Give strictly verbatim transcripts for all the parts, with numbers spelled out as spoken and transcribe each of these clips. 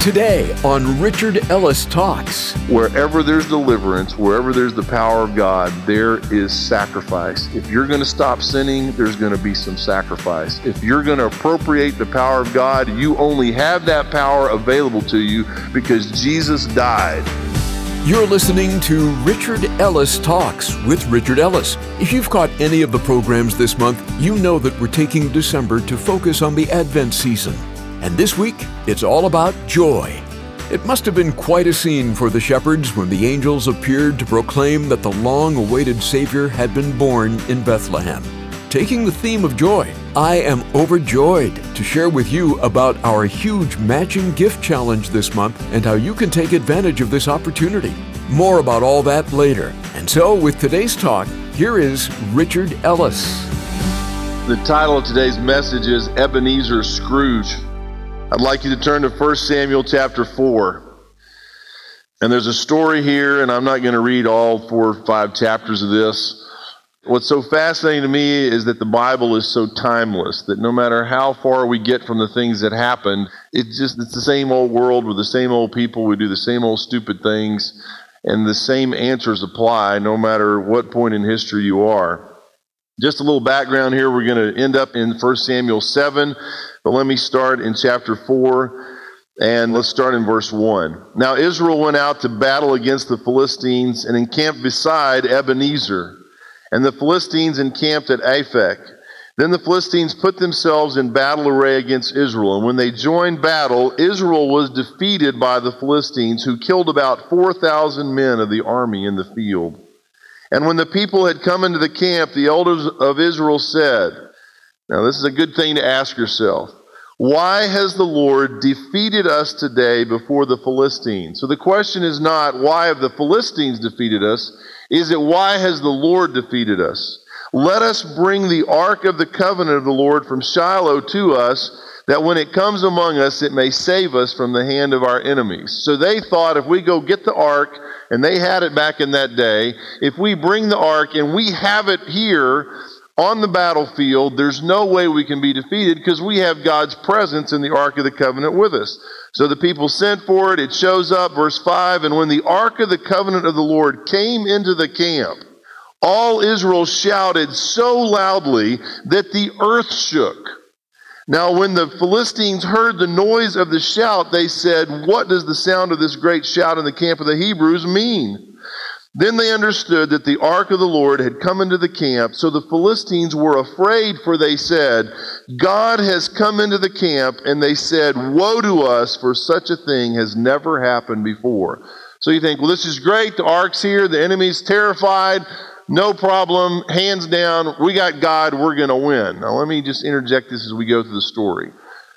Today on Richard Ellis Talks. Wherever there's deliverance, wherever there's the power of God, there is sacrifice. If you're going to stop sinning, there's going to be some sacrifice. If you're going to appropriate the power of God, you only have that power available to you because Jesus died. You're listening to Richard Ellis Talks with Richard Ellis. If you've caught any of the programs this month, you know that we're taking December to focus on the Advent season. And this week, it's all about joy. It must have been quite a scene for the shepherds when the angels appeared to proclaim that the long-awaited Savior had been born in Bethlehem. Taking the theme of joy, I am overjoyed to share with you about our huge matching gift challenge this month and how you can take advantage of this opportunity. More about all that later. And so, with today's talk, here is Richard Ellis. The title of today's message is Ebenezer Scrooge. I'd like you to turn to First Samuel chapter four. And there's a story here, and I'm not going to read all four or five chapters of this. What's so fascinating to me is that the Bible is so timeless, that no matter how far we get from the things that happened, it's just it's the same old world with the same old people. We do the same old stupid things, and the same answers apply no matter what point in history you are. Just a little background here. We're going to end up in First Samuel seven, but let me start in chapter four, and let's start in verse one. Now Israel went out to battle against the Philistines and encamped beside Ebenezer. And the Philistines encamped at Aphek. Then the Philistines put themselves in battle array against Israel. And when they joined battle, Israel was defeated by the Philistines, who killed about four thousand men of the army in the field. And when the people had come into the camp, the elders of Israel said, now this is a good thing to ask yourself, why has the Lord defeated us today before the Philistines? So the question is not, why have the Philistines defeated us? Is it, why has the Lord defeated us? Let us bring the ark of the covenant of the Lord from Shiloh to us, that when it comes among us, it may save us from the hand of our enemies. So they thought, if we go get the ark, and they had it back in that day, if we bring the ark and we have it here on the battlefield, there's no way we can be defeated because we have God's presence in the ark of the covenant with us. So the people sent for it. It shows up, verse five, and when the ark of the covenant of the Lord came into the camp, all Israel shouted so loudly that the earth shook. Now when the Philistines heard the noise of the shout, they said, what does the sound of this great shout in the camp of the Hebrews mean? Then they understood that the ark of the Lord had come into the camp, so the Philistines were afraid, for they said, God has come into the camp, and they said, woe to us, for such a thing has never happened before. So you think, well, this is great, the ark's here, the enemy's terrified, no problem, hands down, we got God, we're going to win. Now let me just interject this as we go through the story.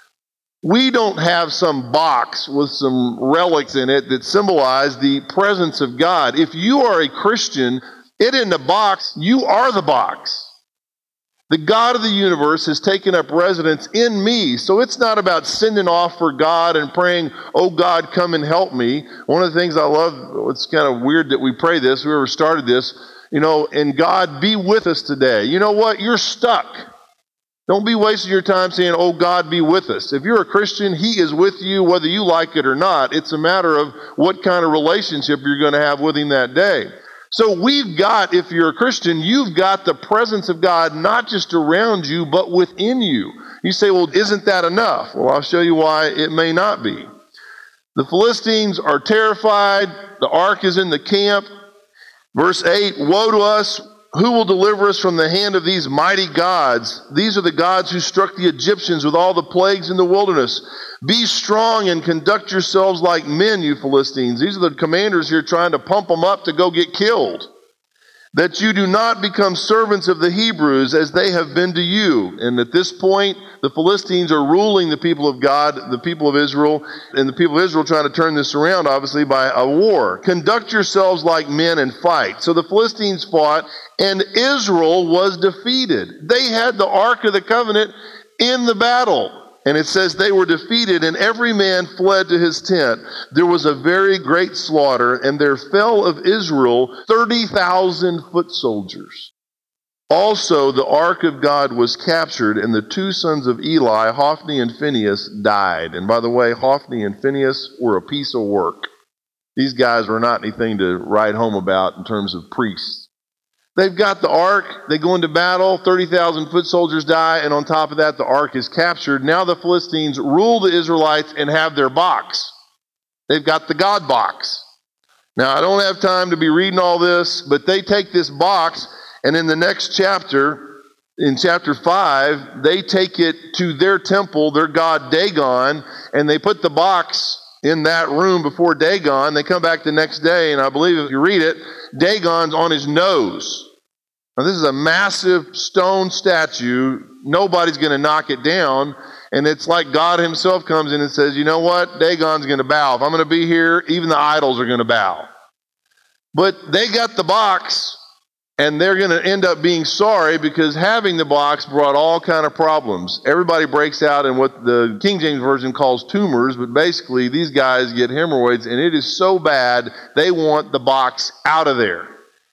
We don't have some box with some relics in it that symbolize the presence of God. If you are a Christian, it isn't a box, you are the box. The God of the universe has taken up residence in me, so it's not about sending off for God and praying, oh God, come and help me. One of the things I love, it's kind of weird that we pray this, whoever started this, you know, and God, be with us today. You know what? You're stuck. Don't be wasting your time saying, oh, God, be with us. If you're a Christian, He is with you whether you like it or not. It's a matter of what kind of relationship you're going to have with Him that day. So we've got, if you're a Christian, you've got the presence of God not just around you, but within you. You say, well, isn't that enough? Well, I'll show you why it may not be. The Philistines are terrified. The ark is in the camp. Verse eight, woe to us. Who will deliver us from the hand of these mighty gods? These are the gods who struck the Egyptians with all the plagues in the wilderness. Be strong and conduct yourselves like men, you Philistines. These are the commanders here trying to pump them up to go get killed. That you do not become servants of the Hebrews as they have been to you. And at this point, the Philistines are ruling the people of God, the people of Israel, and the people of Israel trying to turn this around, obviously, by a war. Conduct yourselves like men and fight. So the Philistines fought, and Israel was defeated. They had the Ark of the Covenant in the battle. And it says they were defeated, and every man fled to his tent. There was a very great slaughter, and there fell of Israel thirty thousand foot soldiers. Also, the ark of God was captured, and the two sons of Eli, Hophni and Phinehas, died. And by the way, Hophni and Phinehas were a piece of work. These guys were not anything to write home about in terms of priests. They've got the ark. They go into battle. thirty thousand foot soldiers die. And on top of that, the ark is captured. Now the Philistines rule the Israelites and have their box. They've got the God box. Now, I don't have time to be reading all this, but they take this box, and in the next chapter, in chapter five, they take it to their temple, their god Dagon, and they put the box in that room before Dagon. They come back the next day, and I believe if you read it, Dagon's on his nose. Now, this is a massive stone statue. Nobody's going to knock it down. And it's like God himself comes in and says, you know what? Dagon's going to bow. If I'm going to be here, even the idols are going to bow. But they got the box, and they're going to end up being sorry because having the box brought all kind of problems. Everybody breaks out in what the King James Version calls tumors, but basically these guys get hemorrhoids, and it is so bad they want the box out of there.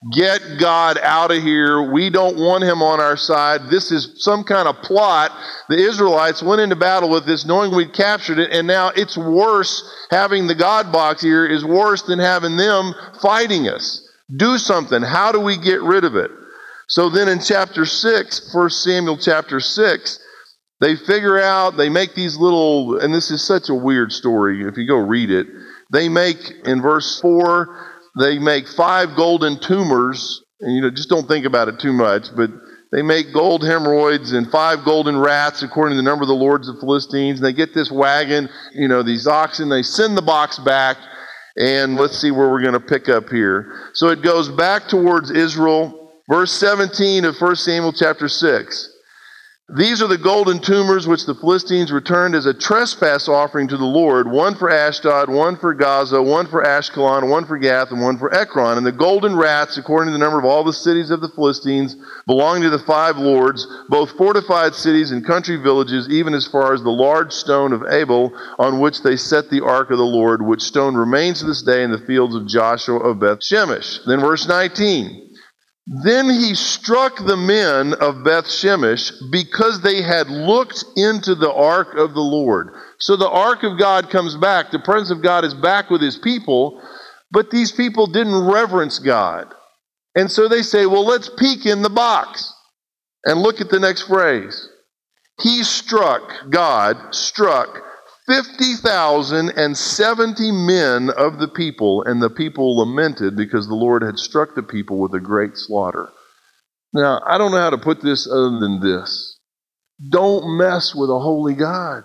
Get God out of here. We don't want him on our side. This is some kind of plot. The Israelites went into battle with this knowing we'd captured it, and now it's worse. Having the God box here is worse than having them fighting us. Do something. How do we get rid of it? So then in chapter six, First Samuel chapter six, they figure out, they make these little, and this is such a weird story if you go read it. They make, in verse four, they make five golden tumors, and you know, just don't think about it too much, but they make gold hemorrhoids and five golden rats according to the number of the lords of Philistines. And they get this wagon, you know, these oxen, they send the box back, and let's see where we're going to pick up here. So it goes back towards Israel, verse seventeen of First Samuel chapter six. These are the golden tumors which the Philistines returned as a trespass offering to the Lord, one for Ashdod, one for Gaza, one for Ashkelon, one for Gath, and one for Ekron. And the golden rats, according to the number of all the cities of the Philistines, belonging to the five lords, both fortified cities and country villages, even as far as the large stone of Abel, on which they set the ark of the Lord, which stone remains to this day in the fields of Joshua of Beth Shemesh. Then verse nineteen. Then he struck the men of Beth Shemesh because they had looked into the ark of the Lord. So the ark of God comes back. The presence of God is back with his people, but these people didn't reverence God. And so they say, well, let's peek in the box. And look at the next phrase. He struck, God struck fifty thousand seventy men of the people, and the people lamented because the Lord had struck the people with a great slaughter. Now, I don't know how to put this other than this. Don't mess with a holy God.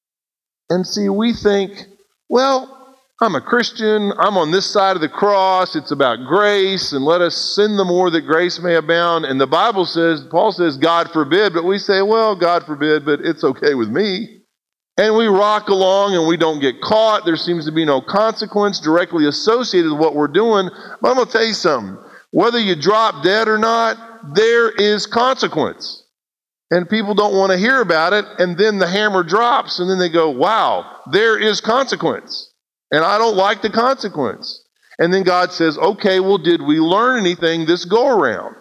And see, we think, well, I'm a Christian, I'm on this side of the cross, it's about grace, and let us sin the more that grace may abound. And the Bible says, Paul says, God forbid, but we say, well, God forbid, but it's okay with me. And we rock along and we don't get caught. There seems to be no consequence directly associated with what we're doing. But I'm going to tell you something. Whether you drop dead or not, there is consequence. And people don't want to hear about it. And then the hammer drops and then they go, wow, there is consequence. And I don't like the consequence. And then God says, okay, well, did we learn anything this go around?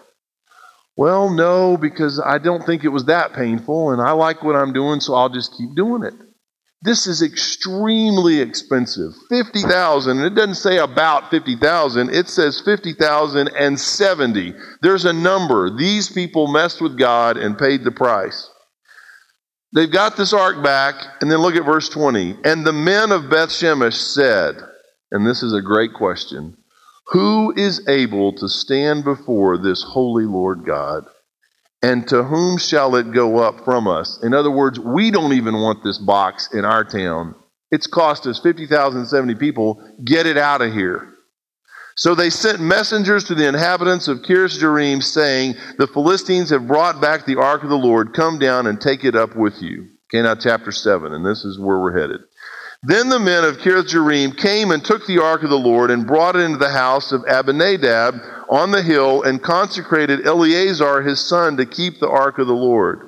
Well, no, because I don't think it was that painful, and I like what I'm doing, so I'll just keep doing it. This is extremely expensive. fifty thousand, and it doesn't say about fifty thousand, it says fifty thousand seventy. There's a number. These people messed with God and paid the price. They've got this ark back, and then look at verse twenty. And the men of Beth Shemesh said, and this is a great question, who is able to stand before this holy Lord God? And to whom shall it go up from us? In other words, we don't even want this box in our town. It's cost us fifty thousand seventy people. Get it out of here. So they sent messengers to the inhabitants of Kiriath Jearim, saying, the Philistines have brought back the ark of the Lord. Come down and take it up with you. Okay, now chapter seven, and this is where we're headed. Then the men of Kiriath Jearim came and took the ark of the Lord and brought it into the house of Abinadab on the hill and consecrated Eleazar his son to keep the ark of the Lord.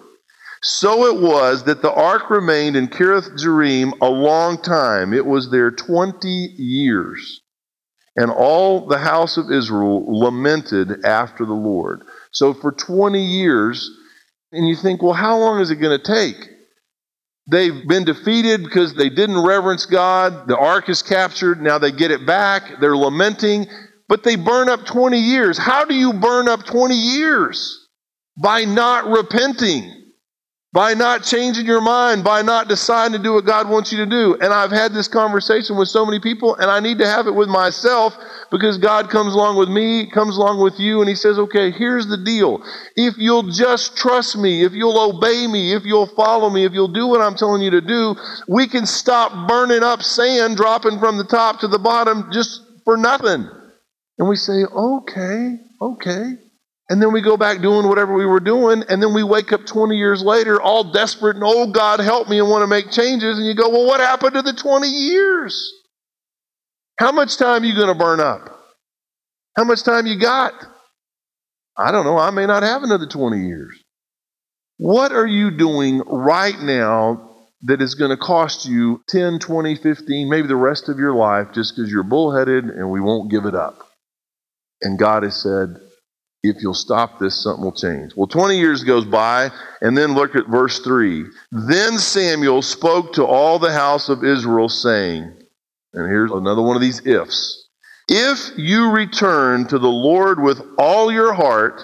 So it was that the ark remained in Kiriath Jearim a long time. It was there twenty years. And all the house of Israel lamented after the Lord. So for twenty years, and you think, well, how long is it going to take? They've been defeated because they didn't reverence God. The ark is captured. Now they get it back. They're lamenting, but they burn up twenty years. How do you burn up twenty years? By not repenting. By not changing your mind, by not deciding to do what God wants you to do. And I've had this conversation with so many people, and I need to have it with myself because God comes along with me, comes along with you, and he says, okay, here's the deal. If you'll just trust me, if you'll obey me, if you'll follow me, if you'll do what I'm telling you to do, we can stop burning up sand, dropping from the top to the bottom just for nothing. And we say, okay, okay. And then we go back doing whatever we were doing, and then we wake up twenty years later all desperate and, oh, God, help me, and want to make changes. And you go, well, what happened to the twenty years? How much time are you going to burn up? How much time you got? I don't know. I may not have another twenty years. What are you doing right now that is going to cost you ten, twenty, fifteen, maybe the rest of your life just because you're bullheaded and we won't give it up? And God has said, if you'll stop this, something will change. Well, twenty years goes by, and then look at verse three. Then Samuel spoke to all the house of Israel, saying, and here's another one of these ifs. If you return to the Lord with all your heart,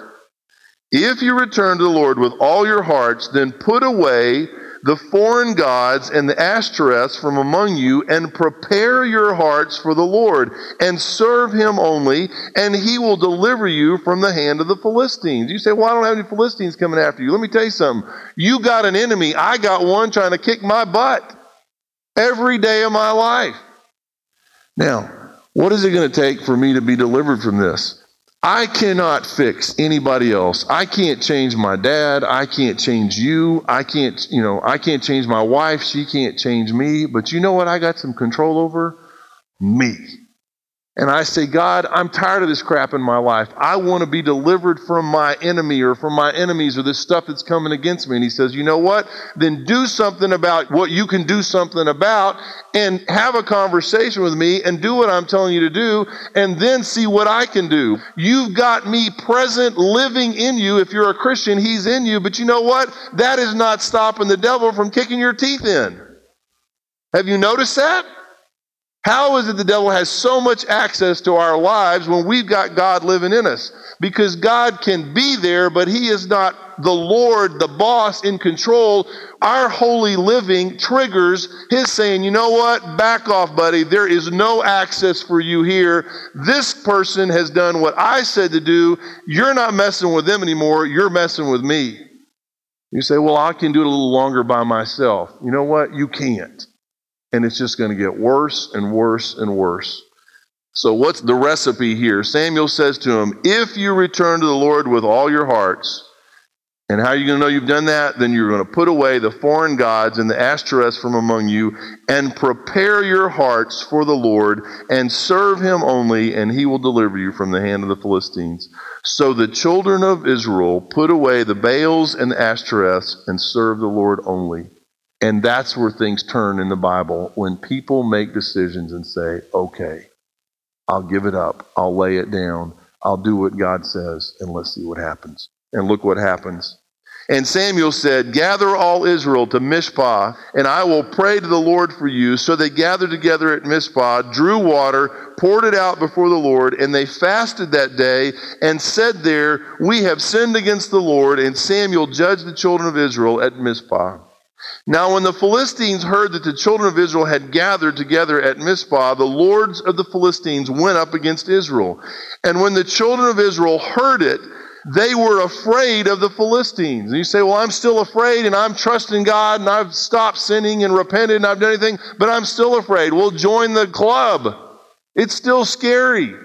if you return to the Lord with all your hearts, then put away the foreign gods and the Ashtoreths from among you, and prepare your hearts for the Lord, and serve him only, and he will deliver you from the hand of the Philistines. You say, well, I don't have any Philistines coming after you. Let me tell you something. You got an enemy. I got one trying to kick my butt every day of my life. Now, what is it going to take for me to be delivered from this? I cannot fix anybody else. I can't change my dad. I can't change you. I can't, you know, I can't change my wife. She can't change me. But you know what I got some control over? Me. And I say, God, I'm tired of this crap in my life. I want to be delivered from my enemy or from my enemies or this stuff that's coming against me. And he says, you know what? Then do something about what you can do something about, and have a conversation with me and do what I'm telling you to do, and then see what I can do. You've got me present, living in you. If you're a Christian, he's in you. But you know what? That is not stopping the devil from kicking your teeth in. Have you noticed that? How is it the devil has so much access to our lives when we've got God living in us? Because God can be there, but he is not the Lord, the boss in control. Our holy living triggers his saying, you know what? Back off, buddy. There is no access for you here. This person has done what I said to do. You're not messing with them anymore. You're messing with me. You say, well, I can do it a little longer by myself. You know what? You can't. And it's just going to get worse and worse and worse. So what's the recipe here? Samuel says to him, if you return to the Lord with all your hearts, and how are you going to know you've done that? Then you're going to put away the foreign gods and the Ashtoreths from among you, and prepare your hearts for the Lord, and serve him only, and he will deliver you from the hand of the Philistines. So the children of Israel put away the Baals and the Ashtoreths, and served the Lord only. And that's where things turn in the Bible, when people make decisions and say, okay, I'll give it up. I'll lay it down. I'll do what God says, and let's see what happens. And look what happens. And Samuel said, gather all Israel to Mizpah, and I will pray to the Lord for you. So they gathered together at Mizpah, drew water, poured it out before the Lord, and they fasted that day and said there, we have sinned against the Lord. And Samuel judged the children of Israel at Mizpah. Now when the Philistines heard that the children of Israel had gathered together at Mizpah, the lords of the Philistines went up against Israel. And when the children of Israel heard it, they were afraid of the Philistines. And you say, well, I'm still afraid, and I'm trusting God, and I've stopped sinning and repented, and I've done anything, but I'm still afraid. Well, join the club. It's still scary.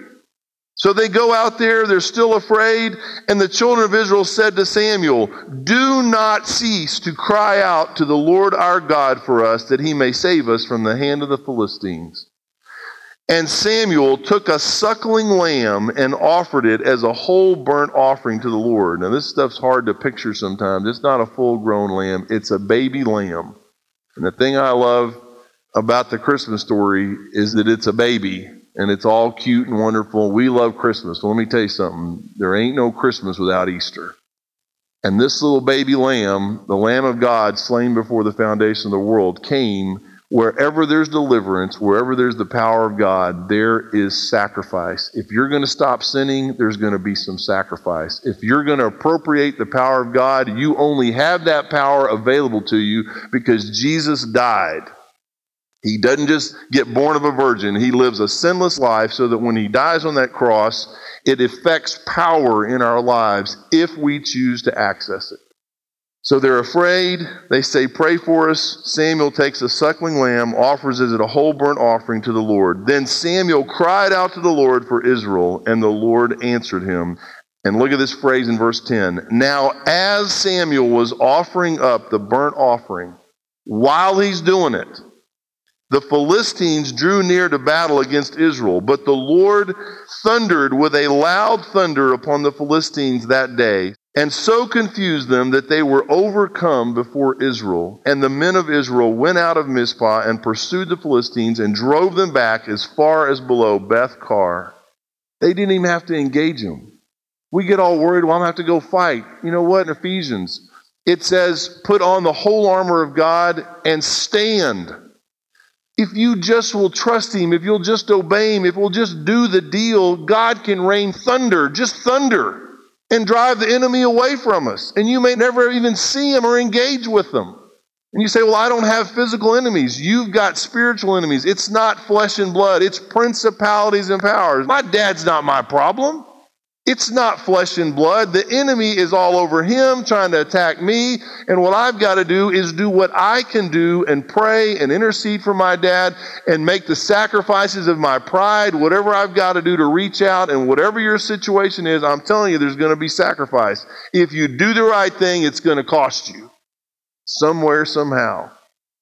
So they go out there, they're still afraid, and the children of Israel said to Samuel, do not cease to cry out to the Lord our God for us, that he may save us from the hand of the Philistines. And Samuel took a suckling lamb and offered it as a whole burnt offering to the Lord. Now this stuff's hard to picture sometimes. It's not a full-grown lamb, it's a baby lamb. And the thing I love about the Christmas story is that it's a baby. and it's all cute and wonderful. We love Christmas. Well, let me tell you something. There ain't no Christmas without Easter. And this little baby lamb, the Lamb of God, slain before the foundation of the world, came. Wherever there's deliverance, wherever there's the power of God, there is sacrifice. If you're going to stop sinning, there's going to be some sacrifice. If you're going to appropriate the power of God, you only have that power available to you because Jesus died. He doesn't just get born of a virgin. He lives a sinless life so that when he dies on that cross, it effects power in our lives if we choose to access it. So they're afraid. They say, pray for us. Samuel takes a suckling lamb, offers it a whole burnt offering to the Lord. Then Samuel cried out to the Lord for Israel, and the Lord answered him. And look at this phrase in verse ten. Now, as Samuel was offering up the burnt offering, while he's doing it, the Philistines drew near to battle against Israel, but the Lord thundered with a loud thunder upon the Philistines that day, and so confused them that they were overcome before Israel. And the men of Israel went out of Mizpah and pursued the Philistines and drove them back as far as below Beth-kar. They didn't even have to engage them. We get all worried, well, I'm going to have to go fight. You know what? In Ephesians, it says, put on the whole armor of God and stand. If you just will trust him, if you'll just obey him, if we'll just do the deal, God can rain thunder, just thunder, and drive the enemy away from us. And you may never even see him or engage with them. And you say, well, I don't have physical enemies. You've got spiritual enemies. It's not flesh and blood. It's principalities and powers. My dad's not my problem. It's not flesh and blood. The enemy is all over him trying to attack me. And what I've got to do is do what I can do and pray and intercede for my dad and make the sacrifices of my pride, whatever I've got to do to reach out. And whatever your situation is, I'm telling you, there's going to be sacrifice. If you do the right thing, it's going to cost you somewhere, somehow.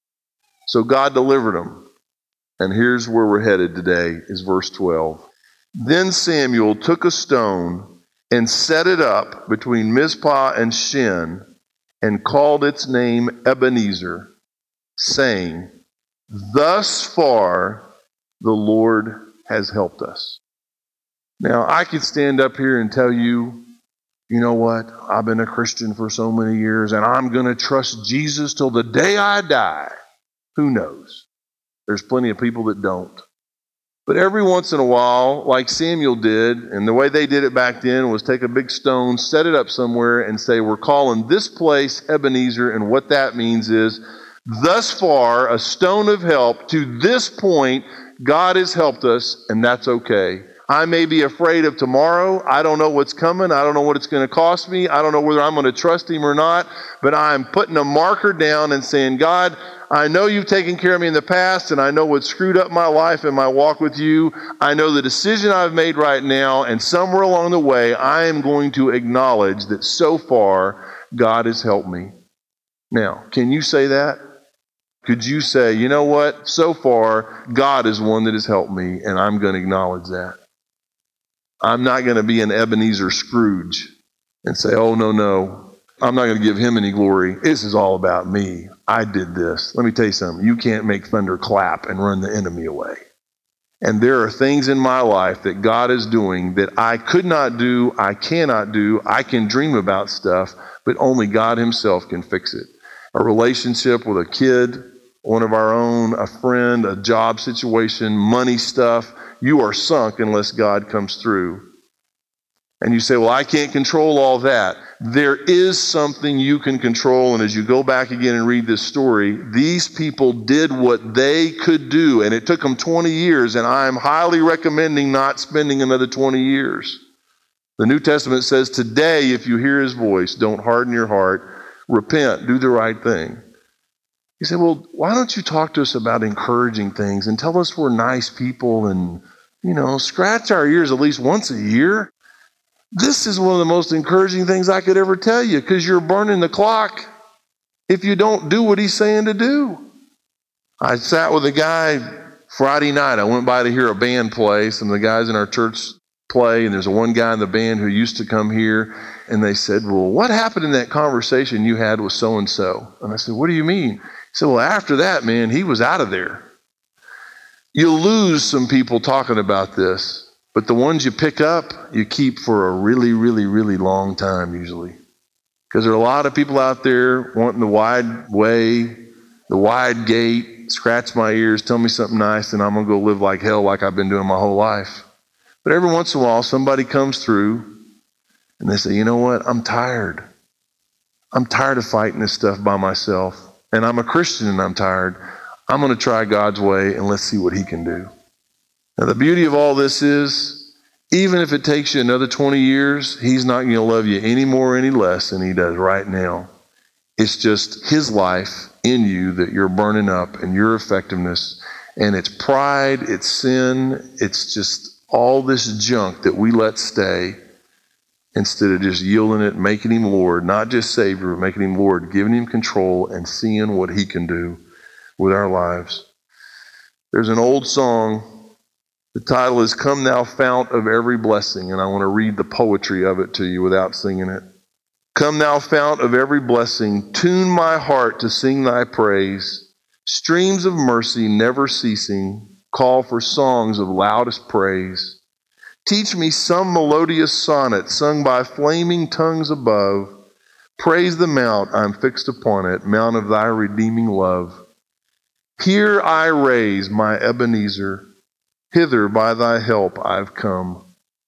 So God delivered them. And here's where we're headed today, is verse twelve. Then Samuel took a stone and set it up between Mizpah and Shin and called its name Ebenezer, saying, thus far the Lord has helped us. Now, I could stand up here and tell you, you know what, I've been a Christian for so many years and I'm going to trust Jesus till the day I die. Who knows? There's plenty of people that don't. But every once in a while, like Samuel did, and the way they did it back then was take a big stone, set it up somewhere, and say, we're calling this place Ebenezer, and what that means is, thus far, a stone of help. To this point, God has helped us, and that's okay. I may be afraid of tomorrow. I don't know what's coming. I don't know what it's going to cost me. I don't know whether I'm going to trust him or not. But I'm putting a marker down and saying, God, I know you've taken care of me in the past, and I know what screwed up my life and my walk with you. I know the decision I've made right now, and somewhere along the way, I am going to acknowledge that so far, God has helped me. Now, can you say that? Could you say, you know what? So far, God is one that has helped me, and I'm going to acknowledge that. I'm not going to be an Ebenezer Scrooge and say, oh, no, no. I'm not going to give him any glory. This is all about me. I did this. Let me tell you something. You can't make thunder clap and run the enemy away. And there are things in my life that God is doing that I could not do, I cannot do. I can dream about stuff, but only God himself can fix it. A relationship with a kid, one of our own, a friend, a job situation, money stuff. You are sunk unless God comes through. And you say, well, I can't control all that. There is something you can control. And as you go back again and read this story, these people did what they could do. And it took them twenty years. And I'm highly recommending not spending another twenty years. The New Testament says today, if you hear his voice, don't harden your heart. Repent. Do the right thing. You say, well, why don't you talk to us about encouraging things and tell us we're nice people and, you know, scratch our ears at least once a year? This is one of the most encouraging things I could ever tell you, because you're burning the clock if you don't do what he's saying to do. I sat with a guy Friday night. I went by to hear a band play. Some of the guys in our church play, and there's a one guy in the band who used to come here, and they said, well, what happened in that conversation you had with so-and-so? And I said, what do you mean? He said, well, after that, man, he was out of there. You'll lose some people talking about this, but the ones you pick up, you keep for a really, really, really long time usually. Because there are a lot of people out there wanting the wide way, the wide gate, scratch my ears, tell me something nice, and I'm going to go live like hell like I've been doing my whole life. But every once in a while, somebody comes through and they say, you know what, I'm tired. I'm tired of fighting this stuff by myself. And I'm a Christian and I'm tired. I'm going to try God's way and let's see what he can do. Now, the beauty of all this is, even if it takes you another twenty years, he's not going to love you any more or any less than he does right now. It's just his life in you that you're burning up and your effectiveness. And it's pride, it's sin, it's just all this junk that we let stay instead of just yielding it, making him Lord, not just Savior, but making him Lord, giving him control and seeing what he can do with our lives. There's an old song. The title is Come Thou Fount of Every Blessing, and I want to read the poetry of it to you without singing it. Come thou fount of every blessing, tune my heart to sing thy praise. Streams of mercy never ceasing, call for songs of loudest praise. Teach me some melodious sonnet sung by flaming tongues above. Praise the mount I'm fixed upon it, mount of thy redeeming love. Here I raise my Ebenezer, hither by thy help I've come.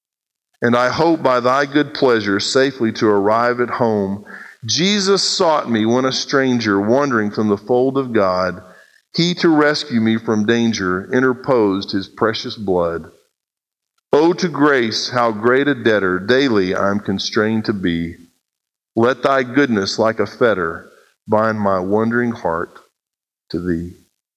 And I hope by thy good pleasure safely to arrive at home. Jesus sought me when a stranger, wandering from the fold of God. He to rescue me from danger interposed his precious blood. Oh, to grace, how great a debtor daily I'm constrained to be. Let thy goodness like a fetter bind my wondering heart to thee.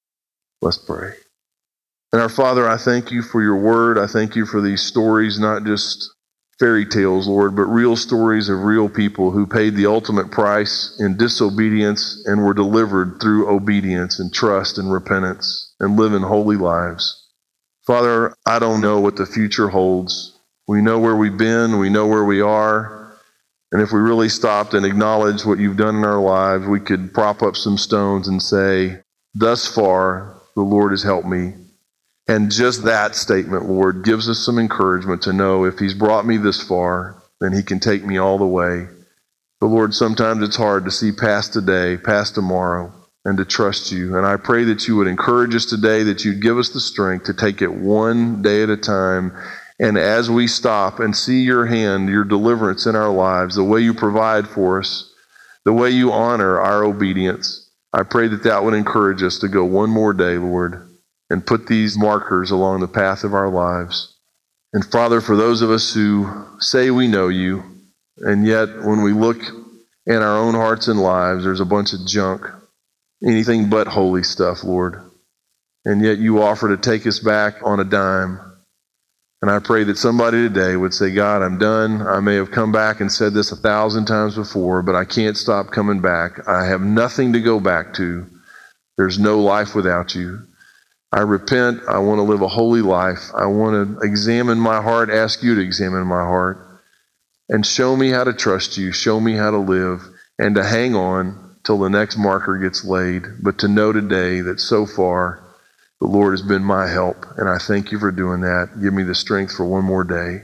Let's pray. And our Father, I thank you for your word. I thank you for these stories, not just fairy tales, Lord, but real stories of real people who paid the ultimate price in disobedience and were delivered through obedience and trust and repentance and living holy lives. Father, I don't know what the future holds. We know where we've been. We know where we are. And if we really stopped and acknowledged what you've done in our lives, we could prop up some stones and say, thus far, the Lord has helped me. And just that statement, Lord, gives us some encouragement to know if he's brought me this far, then he can take me all the way. But Lord, sometimes it's hard to see past today, past tomorrow, and to trust you. And I pray that you would encourage us today, that you'd give us the strength to take it one day at a time. And as we stop and see your hand, your deliverance in our lives, the way you provide for us, the way you honor our obedience, I pray that that would encourage us to go one more day, Lord, and put these markers along the path of our lives. And Father, for those of us who say we know you, and yet when we look in our own hearts and lives, there's a bunch of junk, anything but holy stuff, Lord. And yet you offer to take us back on a dime. And I pray that somebody today would say, God, I'm done. I may have come back and said this a thousand times before, but I can't stop coming back. I have nothing to go back to. There's no life without you. I repent. I want to live a holy life. I want to examine my heart, ask you to examine my heart, and show me how to trust you, show me how to live, and to hang on till the next marker gets laid, but to know today that so far the Lord has been my help, and I thank you for doing that. Give me the strength for one more day.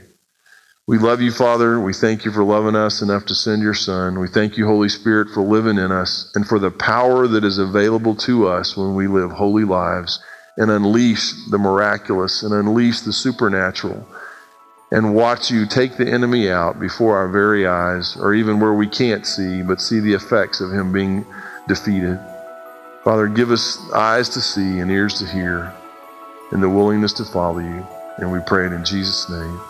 We love you, Father. We thank you for loving us enough to send your Son. We thank you, Holy Spirit, for living in us and for the power that is available to us when we live holy lives and unleash the miraculous and unleash the supernatural and watch you take the enemy out before our very eyes, or even where we can't see, but see the effects of him being defeated. Father, give us eyes to see and ears to hear and the willingness to follow you. And we pray it in Jesus' name.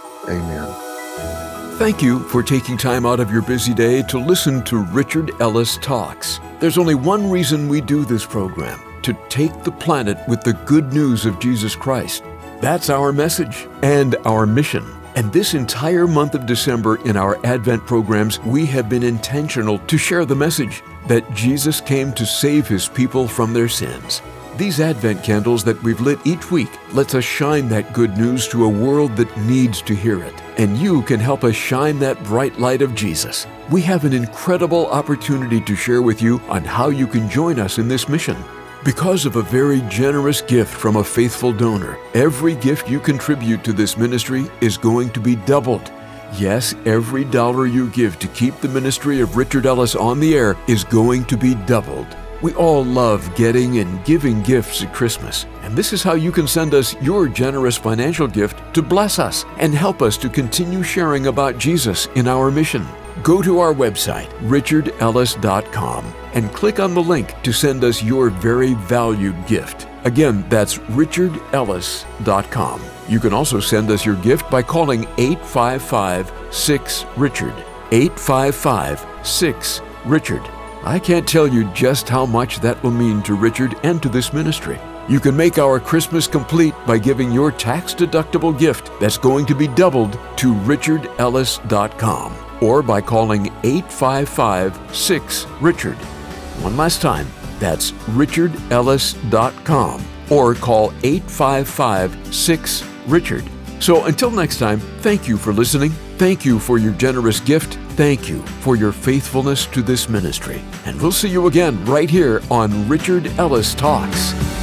Amen. Thank you for taking time out of your busy day to listen to Richard Ellis Talks. There's only one reason we do this program: to take the planet with the good news of Jesus Christ. That's our message and our mission. And this entire month of December in our Advent programs, we have been intentional to share the message that Jesus came to save his people from their sins. These Advent candles that we've lit each week lets us shine that good news to a world that needs to hear it. And you can help us shine that bright light of Jesus. We have an incredible opportunity to share with you on how you can join us in this mission. Because of a very generous gift from a faithful donor, every gift you contribute to this ministry is going to be doubled. Yes, every dollar you give to keep the ministry of Richard Ellis on the air is going to be doubled. We all love getting and giving gifts at Christmas, and this is how you can send us your generous financial gift to bless us and help us to continue sharing about Jesus in our mission. Go to our website, richard ellis dot com, and click on the link to send us your very valued gift. Again, that's richard ellis dot com. You can also send us your gift by calling eight five five, six, Richard. eight five five, six, Richard. I can't tell you just how much that will mean to Richard and to this ministry. You can make our Christmas complete by giving your tax-deductible gift that's going to be doubled to richard ellis dot com or by calling eight five five, six, Richard. One last time, that's richard ellis dot com or call eight five five, six, Richard. So until next time, thank you for listening. Thank you for your generous gift. Thank you for your faithfulness to this ministry. And we'll see you again right here on Richard Ellis Talks.